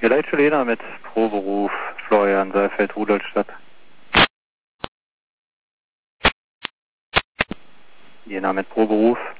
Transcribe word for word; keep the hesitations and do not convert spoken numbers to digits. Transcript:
Geleitsche Lena mit Proberuf Florian Seifeld, Rudolstadt. Jena mit Proberuf